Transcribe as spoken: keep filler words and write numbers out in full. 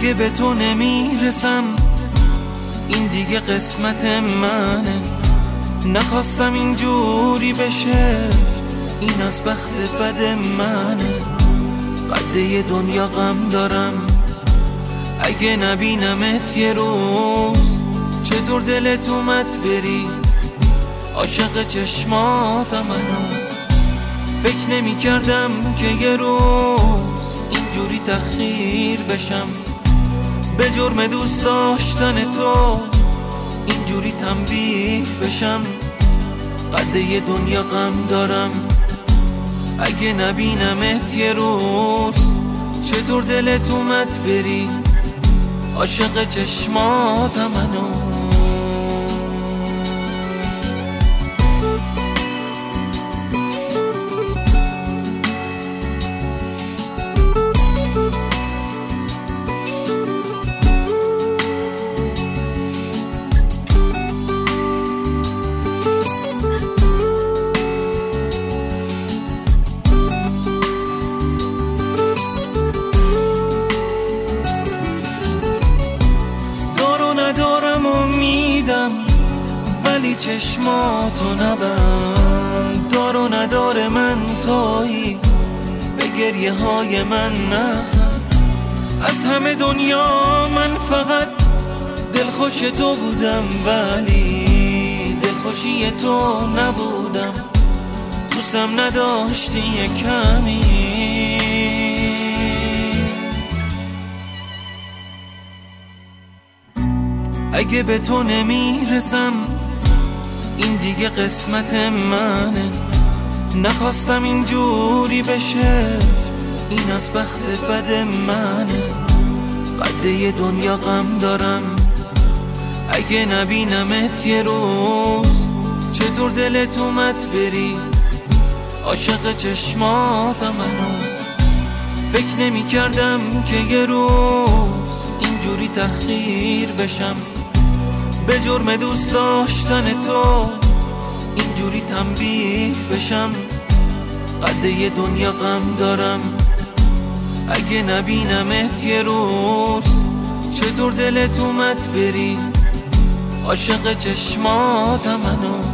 اگه به تو نمیرسم این دیگه قسمت منه. نخواستم اینجوری بشه، این از بخت بد منه. قده دنیا غم دارم، اگه نبینمت یه روز چطور دلت اومد بری عاشق چشماتم. منو فکر نمی کردم که یه روز اینجوری تحقیر بشم، به جرم دوست داشتن تو اینجوری تنبیه بشم. قده دنیا غم دارم، اگه نبینمت یه روز چطور دلت اومد بری عاشق چشماتم. منو ندارم امیدم ولی چشماتو نبند. دار و نداره من تویی، به گریه های من نخند. از همه دنیا من فقط دلخوش تو بودم، ولی دلخوشی تو نبودم. دوستم نداشتی یه کمی، اگه به تو نمیرسم این دیگه قسمت منه. نخواستم اینجوری بشه، این از بخت بد منه. قده دنیا غم دارم، اگه نبینمت یه روز چطور دلت اومد بری عاشق چشماتم. منو فکر نمی کردم که یه روز اینجوری تحقیر بشم، به جرم دوست داشتن تو اینجوری تنبیه بشم. قده دنیا غم دارم، اگه نبینمت یه روز چطور دلت اومد بری عاشق چشماتم. منو